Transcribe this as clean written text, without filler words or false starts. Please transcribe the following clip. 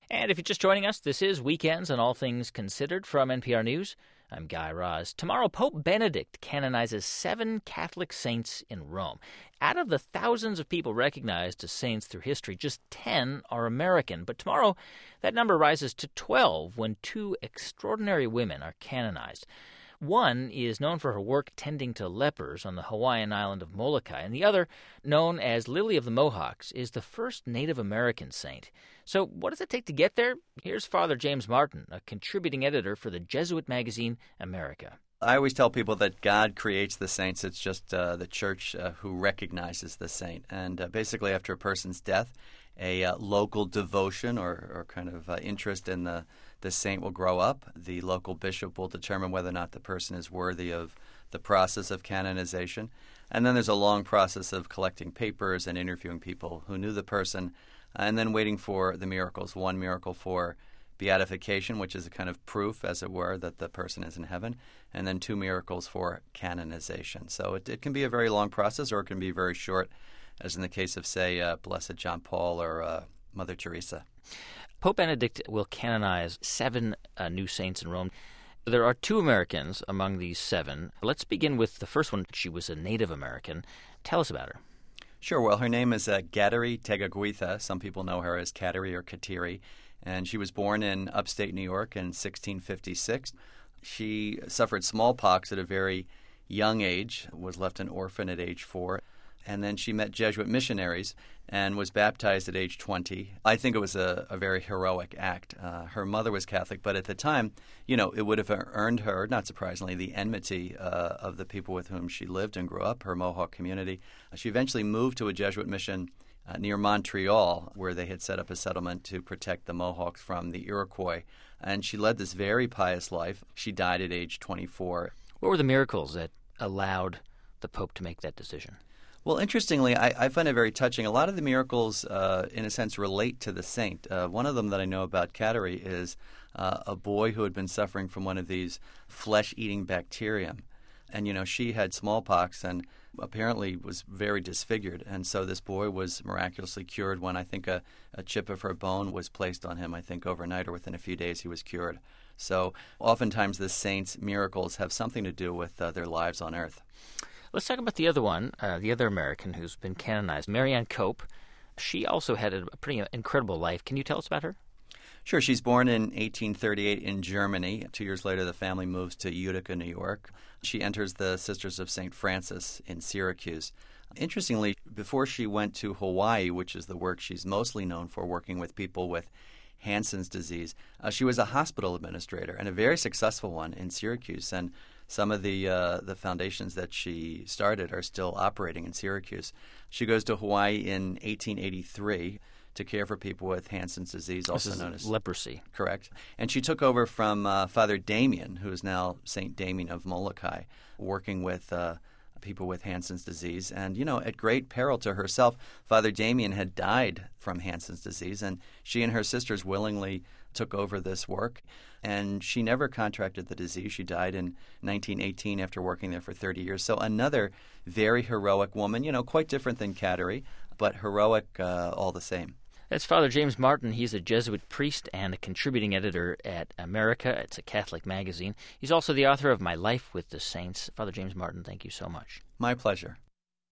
And if you're just joining us, this is Weekends on All Things Considered from NPR News. I'm Guy Raz. Tomorrow, Pope Benedict canonizes 7 Catholic saints in Rome. Out of the thousands of people recognized as saints through history, just 10 are American. But tomorrow, that number rises to 12 when 2 extraordinary women are canonized. One is known for her work tending to lepers on the Hawaiian island of Molokai, and the other, known as Lily of the Mohawks, is the first Native American saint. So what does it take to get there? Here's Father James Martin, a contributing editor for the Jesuit magazine America. I always tell people that God creates the saints. It's just the church who recognizes the saint. And basically after a person's death, a local devotion or kind of interest in the saint will grow up. The local bishop will determine whether or not the person is worthy of the process of canonization. And then there's a long process of collecting papers and interviewing people who knew the person, and then waiting for the miracles. One miracle for beatification, which is a kind of proof, as it were, that the person is in heaven, and then 2 miracles for canonization. So it can be a very long process, or it can be very short, as in the case of, say, Blessed John Paul or Mother Teresa. Pope Benedict will canonize 7 new saints in Rome. There are 2 Americans among these 7. Let's begin with the first one. She was a Native American. Tell us about her. Sure. Well, her name is Gatari Tegaguitha. Some people know her as Kateri or Kateri. And she was born in upstate New York in 1656. She suffered smallpox at a very young age, was left an orphan at age 4. And then she met Jesuit missionaries and was baptized at age 20. I think it was a very heroic act. Her mother was Catholic, but at the time, it would have earned her, not surprisingly, the enmity of the people with whom she lived and grew up, her Mohawk community. She eventually moved to a Jesuit mission near Montreal, where they had set up a settlement to protect the Mohawks from the Iroquois. And she led this very pious life. She died at age 24. What were the miracles that allowed the Pope to make that decision? Well, interestingly, I find it very touching. A lot of the miracles, in a sense, relate to the saint. One of them that I know about Kateri is a boy who had been suffering from one of these flesh-eating bacterium. And, she had smallpox and apparently was very disfigured. And so this boy was miraculously cured when I think a chip of her bone was placed on him, I think overnight or within a few days he was cured. So oftentimes the saints' miracles have something to do with their lives on earth. Let's talk about the other one, the other American who's been canonized, Marianne Cope. She also had a pretty incredible life. Can you tell us about her? Sure. She's born in 1838 in Germany. 2 years later, the family moves to Utica, New York. She enters the Sisters of St. Francis in Syracuse. Interestingly, before she went to Hawaii, which is the work she's mostly known for, working with people with Hansen's disease, she was a hospital administrator and a very successful one in Syracuse. And some of the foundations that she started are still operating in Syracuse. She goes to Hawaii in 1883 to care for people with Hansen's disease, also known as leprosy. Correct. And she took over from Father Damien, who is now St. Damien of Molokai, working with people with Hansen's disease. And, at great peril to herself, Father Damien had died from Hansen's disease, and she and her sisters willingly took over this work. And she never contracted the disease. She died in 1918 after working there for 30 years. So another very heroic woman, quite different than Kateri, but heroic all the same. That's Father James Martin. He's a Jesuit priest and a contributing editor at America. It's a Catholic magazine. He's also the author of My Life with the Saints. Father James Martin, thank you so much. My pleasure.